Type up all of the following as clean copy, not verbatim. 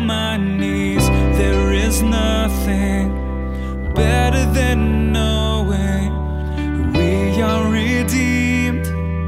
my knees. There is nothing better than knowing we are redeemed.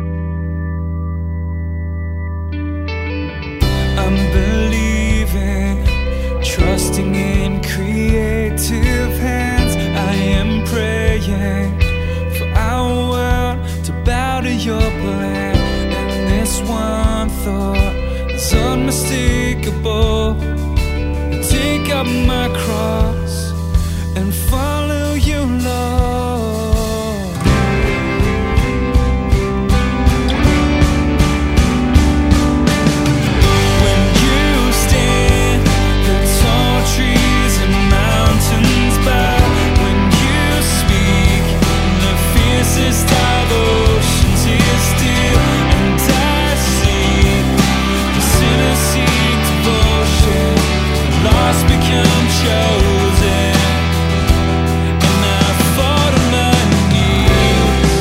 I'm believing, trusting in creative hands. I am praying for our world to bow to your plan. And this one thought is unmistakable: take up my cross and follow you, Lord. When you stand, the tall trees and mountains bow. When you speak, the fiercest of oceans is still. And I see the sinners seek devotion, lost become chosen, and I fall to my knees.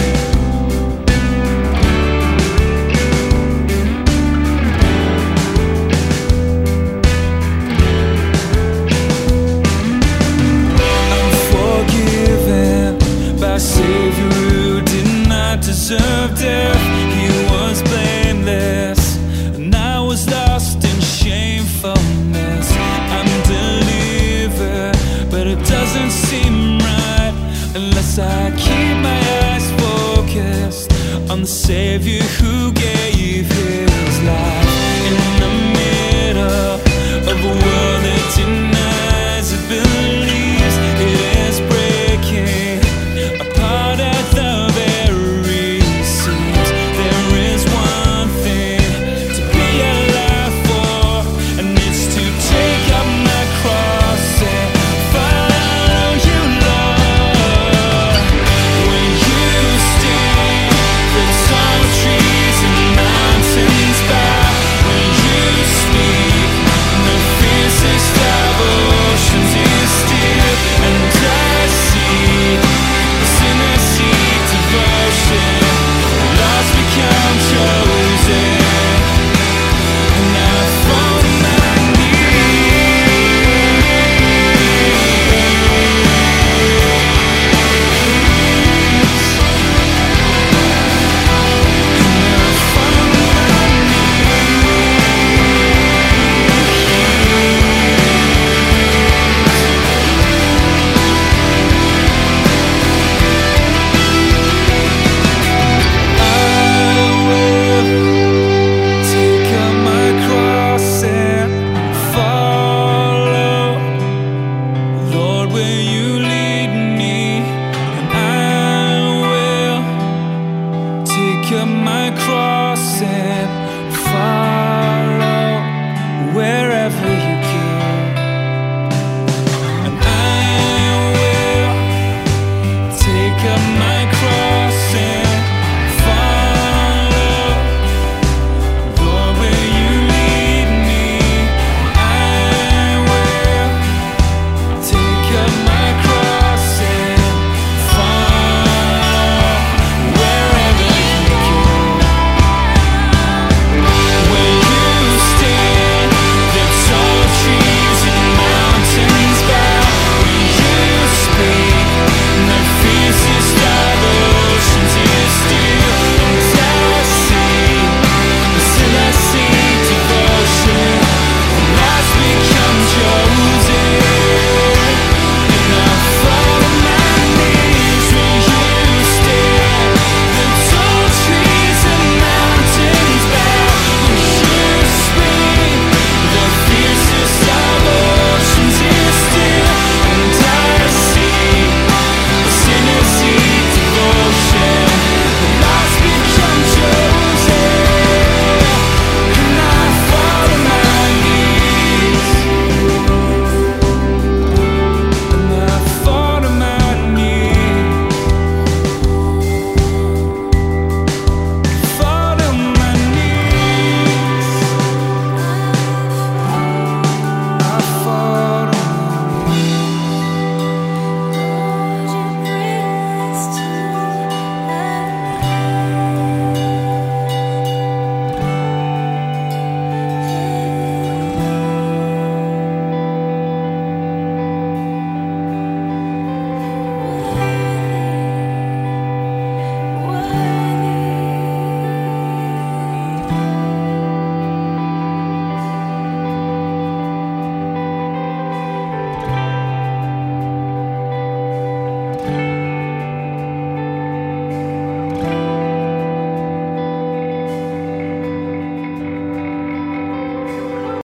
I'm forgiven by a Savior who did not deserve death. He was blameless, and I was lost in shamefulness. I'm delivered, but it doesn't seem right unless I keep my eyes focused on the Savior who gave